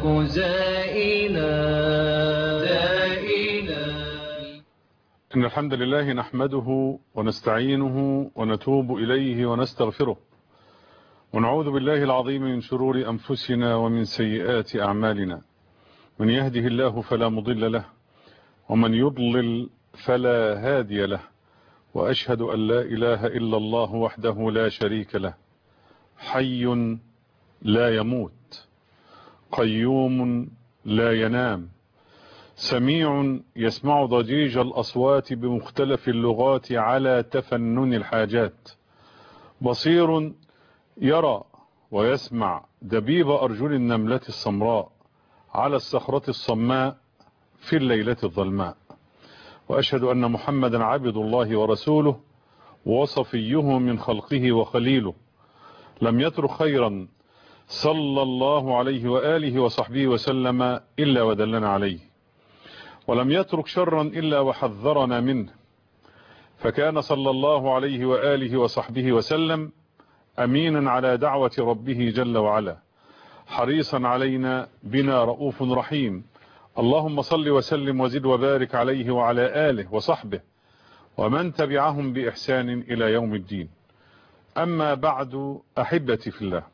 زائنا. إن الحمد لله نحمده ونستعينه ونتوب إليه ونستغفره، ونعوذ بالله العظيم من شرور أنفسنا ومن سيئات أعمالنا. من يهده الله فلا مضل له، ومن يضلل فلا هادي له، وأشهد أن لا إله إلا الله وحده لا شريك له، حي لا يموت، قيوم لا ينام، سميع يسمع ضجيج الأصوات بمختلف اللغات على تفنن الحاجات، بصير يرى ويسمع دبيب أرجل النملة السمراء على الصخرة الصماء في الليلة الظلماء. وأشهد أن محمدا عبد الله ورسوله وصفيه من خلقه وخليله، لم يترك خيرا صلى الله عليه وآله وصحبه وسلم إلا ودلنا عليه، ولم يترك شرا إلا وحذرنا منه، فكان صلى الله عليه وآله وصحبه وسلم أمينا على دعوة ربه جل وعلا، حريصا علينا بنا رؤوف رحيم. اللهم صل وسلم وزد وبارك عليه وعلى آله وصحبه ومن تبعهم بإحسان إلى يوم الدين. أما بعد، أحبتي في الله،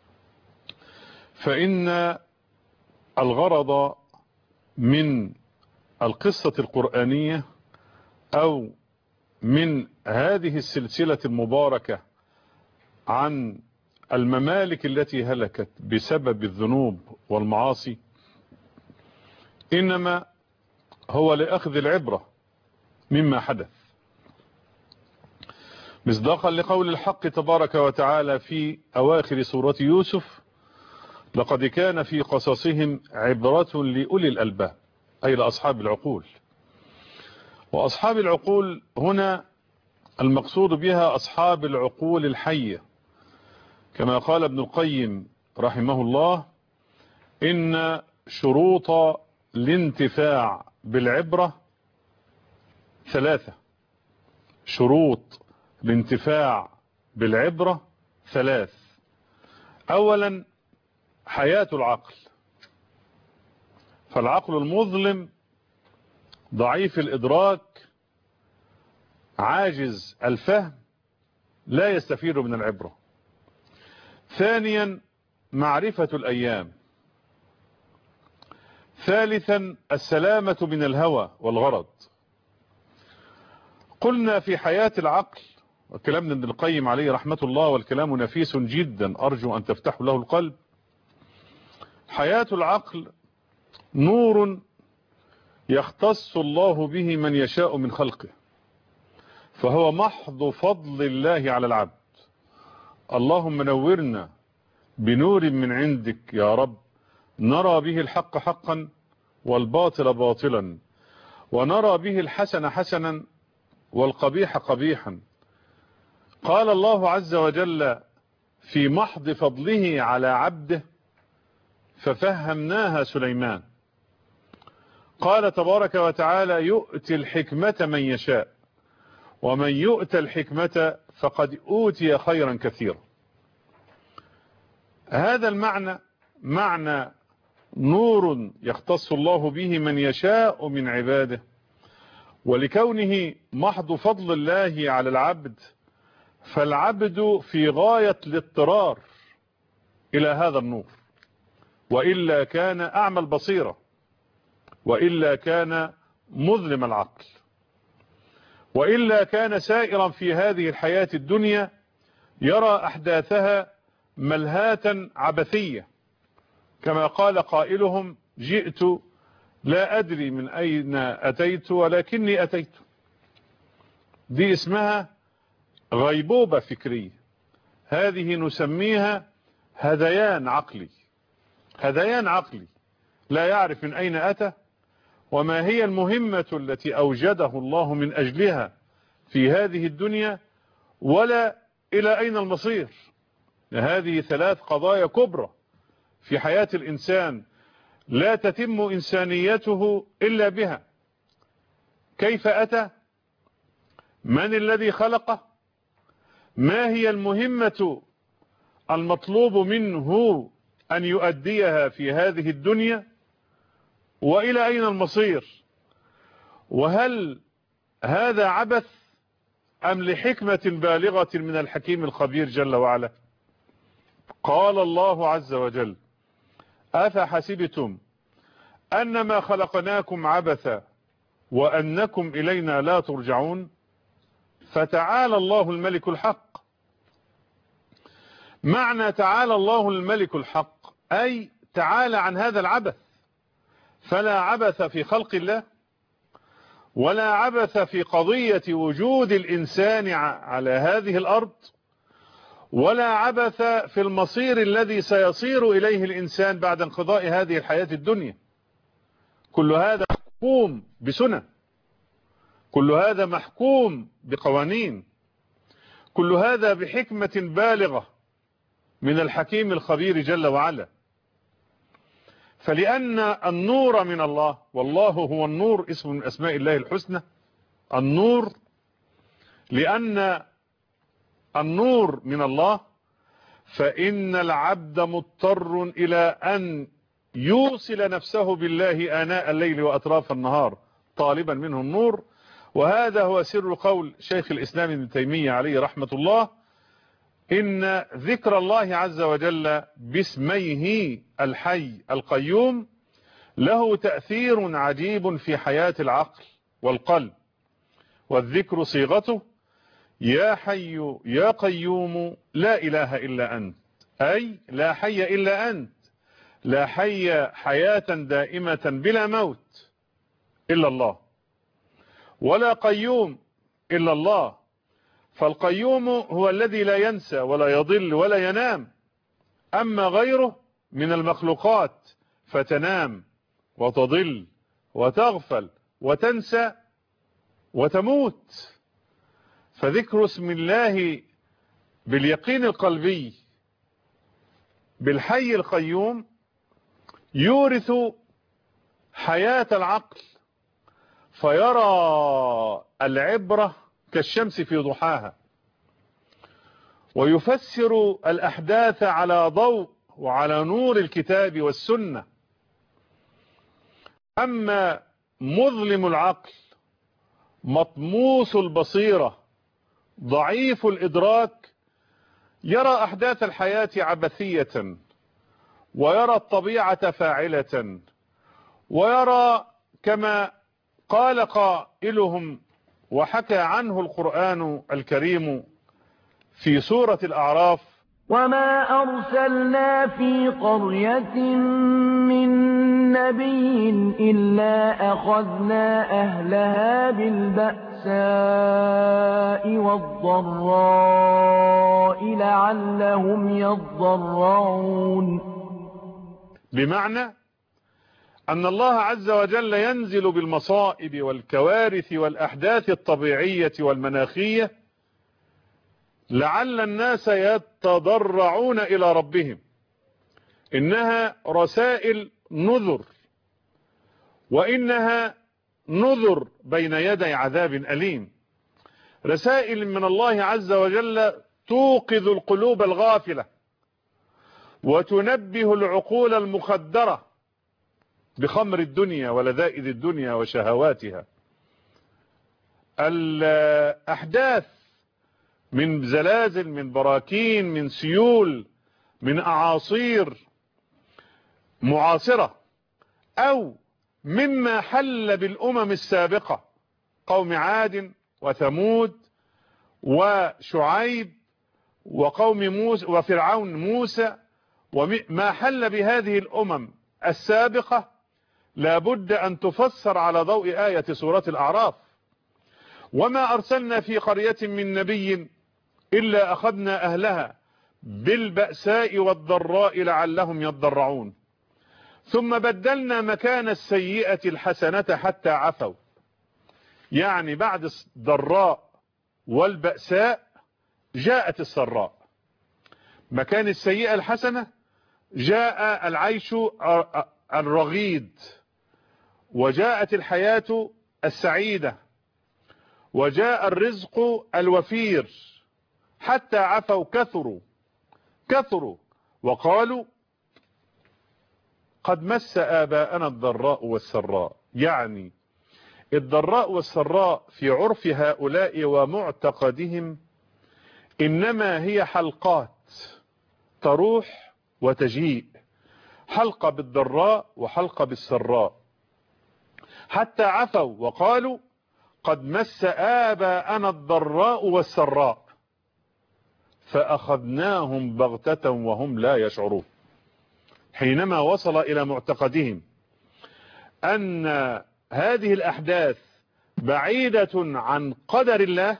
فإن الغرض من القصة القرآنية أو من هذه السلسلة المباركة عن الممالك التي هلكت بسبب الذنوب والمعاصي إنما هو لأخذ العبرة مما حدث، مصداقا لقول الحق تبارك وتعالى في أواخر سورة يوسف: لقد كان في قصصهم عبرة لأولي الألباب، أي لأصحاب العقول. وأصحاب العقول هنا المقصود بها أصحاب العقول الحية، كما قال ابن القيم رحمه الله: إن شروط الانتفاع بالعبرة ثلاثة. شروط الانتفاع بالعبرة ثلاث: أولا حياة العقل، فالعقل المظلم ضعيف الإدراك عاجز الفهم لا يستفيد من العبرة. ثانيا معرفة الأيام. ثالثا السلامة من الهوى والغرض. قلنا في حياة العقل، وكلامنا ابن القيم عليه رحمة الله والكلام نفيس جدا أرجو أن تفتحوا له القلب: حياة العقل نور يختص الله به من يشاء من خلقه، فهو محض فضل الله على العبد. اللهم نورنا بنور من عندك يا رب، نرى به الحق حقا والباطل باطلا، ونرى به الحسن حسنا والقبيح قبيحا. قال الله عز وجل في محض فضله على عبده: ففهمناها سليمان. قال تبارك وتعالى: يؤتي الحكمة من يشاء، ومن يؤت الحكمة فقد أوتي خيرا كثيرا. هذا المعنى معنى نور يختص الله به من يشاء من عباده، ولكونه محض فضل الله على العبد فالعبد في غاية الاضطرار إلى هذا النور، وإلا كان أعمى البصيرة، وإلا كان مظلم العقل، وإلا كان سائرا في هذه الحياة الدنيا يرى أحداثها ملهاة عبثية، كما قال قائلهم: جئت لا أدري من أين أتيت ولكني أتيت. دي اسمها غيبوبة فكرية، هذه نسميها هذيان عقلي. هذيان عقلي لا يعرف من أين أتى، وما هي المهمة التي أوجده الله من أجلها في هذه الدنيا، ولا إلى أين المصير. هذه ثلاث قضايا كبرى في حياة الإنسان لا تتم إنسانيته إلا بها: كيف أتى؟ من الذي خلقه؟ ما هي المهمة المطلوب منه أن يؤديها في هذه الدنيا، وإلى أين المصير؟ وهل هذا عبث أم لحكمة بالغة من الحكيم الخبير جل وعلا؟ قال الله عز وجل: أفحسبتم أنما خلقناكم عبثا وأنكم إلينا لا ترجعون. فتعالى الله الملك الحق. معنى تعالى الله الملك الحق أي تعالى عن هذا العبث، فلا عبث في خلق الله، ولا عبث في قضية وجود الإنسان على هذه الأرض، ولا عبث في المصير الذي سيصير إليه الإنسان بعد انقضاء هذه الحياة الدنيا. كل هذا محكوم بسنة، كل هذا محكوم بقوانين، كل هذا بحكمة بالغة من الحكيم الخبير جل وعلا. فلأن النور من الله، والله هو النور، اسم من أسماء الله الحسنى النور، لأن النور من الله، فإن العبد مضطر إلى أن يوصل نفسه بالله آناء الليل وأطراف النهار طالبا منه النور. وهذا هو سر قول شيخ الإسلام ابن تيمية عليه رحمة الله: إن ذكر الله عز وجل باسميه الحي القيوم له تأثير عجيب في حياة العقل والقلب. والذكر صيغته: يا حي يا قيوم لا إله إلا أنت، أي لا حي إلا أنت، لا حي حياة دائمة بلا موت إلا الله، ولا قيوم إلا الله. فالقيوم هو الذي لا ينسى ولا يضل ولا ينام، أما غيره من المخلوقات فتنام وتضل وتغفل وتنسى وتموت. فذكر اسم الله باليقين القلبي بالحي القيوم يورث حياة العقل، فيرى العبرة كالشمس في ضحاها، ويفسر الأحداث على ضوء وعلى نور الكتاب والسنة. أما مظلم العقل مطموس البصيرة ضعيف الإدراك يرى أحداث الحياة عبثية، ويرى الطبيعة فاعلة، ويرى كما قال قائلهم وحكى عنه القرآن الكريم في سورة الأعراف: وما أرسلنا في قرية من نبي إلا أخذنا أهلها بالبأساء والضراء لعلهم يضرعون. بمعنى أن الله عز وجل ينزل بالمصائب والكوارث والأحداث الطبيعية والمناخية لعل الناس يتضرعون إلى ربهم. إنها رسائل نذر، وإنها نذر بين يدي عذاب أليم، رسائل من الله عز وجل توقظ القلوب الغافلة وتنبه العقول المخدرة بخمر الدنيا ولذائذ الدنيا وشهواتها. الأحداث من زلازل، من براكين، من سيول، من أعاصير معاصرة، أو مما حل بالأمم السابقة قوم عاد وثمود وشعيب وقوم موسى وفرعون موسى، وما حل بهذه الأمم السابقة لابد أن تفسر على ضوء آية سورة الأعراف: وما أرسلنا في قرية من نبي إلا أخذنا أهلها بالبأساء والضراء لعلهم يضرعون ثم بدلنا مكان السيئة الحسنة حتى عفوا. يعني بعد الضراء والبأساء جاءت السراء، مكان السيئة الحسنة جاء العيش الرغيد، وجاءت الحياة السعيدة، وجاء الرزق الوفير، حتى عفوا كثروا وقالوا قد مس آباءنا الضراء والسراء، يعني الضراء والسراء في عرف هؤلاء ومعتقدهم إنما هي حلقات تروح وتجيء، حلقة بالضراء وحلقة بالسراء، حتى عفوا وقالوا قد مس آباءنا الضراء والسراء فأخذناهم بغتة وهم لا يشعرون. حينما وصل إلى معتقدهم أن هذه الأحداث بعيدة عن قدر الله،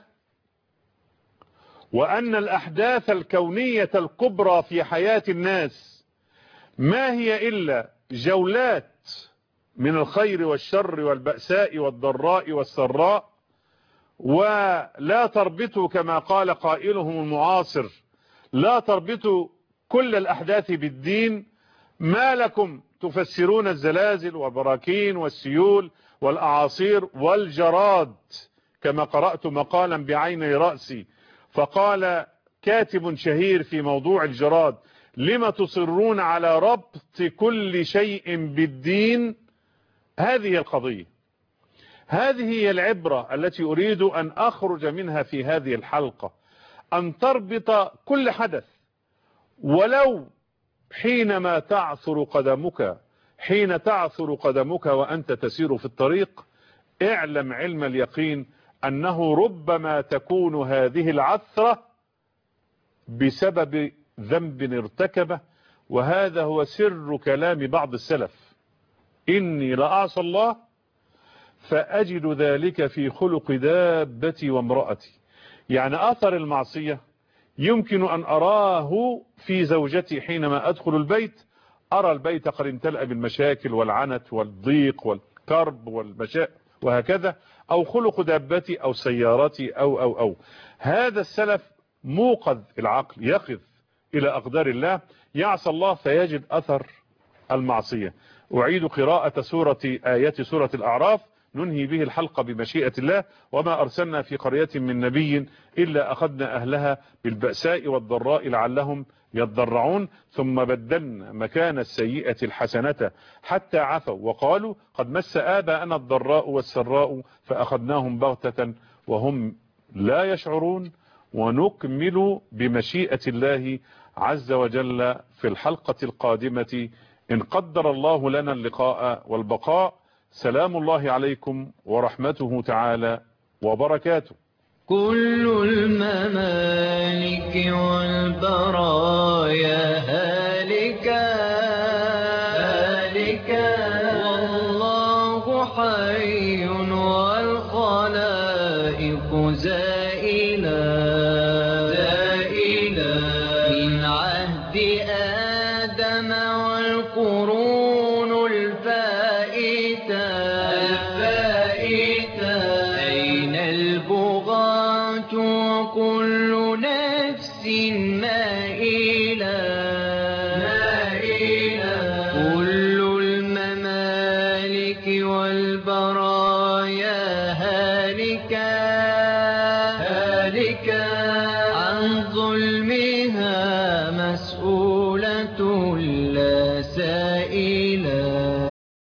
وأن الأحداث الكونية الكبرى في حياة الناس ما هي إلا جولات من الخير والشر والبأساء والضراء والسراء، ولا تربطوا كما قال قائلهم المعاصر لا تربطوا كل الأحداث بالدين، ما لكم تفسرون الزلازل والبراكين والسيول والأعاصير والجراد، كما قرأت مقالا بعيني رأسي فقال كاتب شهير في موضوع الجراد لما تصرون على ربط كل شيء بالدين. هذه القضية، هذه هي العبرة التي أريد أن أخرج منها في هذه الحلقة، أن تربط كل حدث ولو حينما تعثر قدمك، حين تعثر قدمك وأنت تسير في الطريق، اعلم علم اليقين أنه ربما تكون هذه العثرة بسبب ذنب ارتكبه. وهذا هو سر كلام بعض السلف: إني لأعصى الله فأجد ذلك في خلق دابتي وامرأتي. يعني أثر المعصية يمكن أن أراه في زوجتي حينما أدخل البيت، أرى البيت قد امتلأ بالمشاكل والعنت والضيق والكرب والمشاكل وهكذا، أو خلق دابتي أو سيارتي أو هذا السلف موقظ العقل، يقظ إلى أقدار الله، يعصى الله فيجد أثر المعصية. أعيد قراءة آيات سورة الأعراف ننهي به الحلقة بمشيئة الله: وما أرسلنا في قرية من نبي إلا أخذنا أهلها بالبأساء والضراء لعلهم يضرعون ثم بدلنا مكان السيئة الحسنة حتى عفوا وقالوا قد مس آباءنا الضراء والسراء فأخذناهم بغتة وهم لا يشعرون. ونكمل بمشيئة الله عز وجل في الحلقة القادمة إن قدر الله لنا اللقاء والبقاء. سلام الله عليكم ورحمته تعالى وبركاته. كل الممالك والبرايا هالكا والله حي والخلائق زائلا من عهد آدم والقرون الفائتة أين البغاة وكل نفس مائلة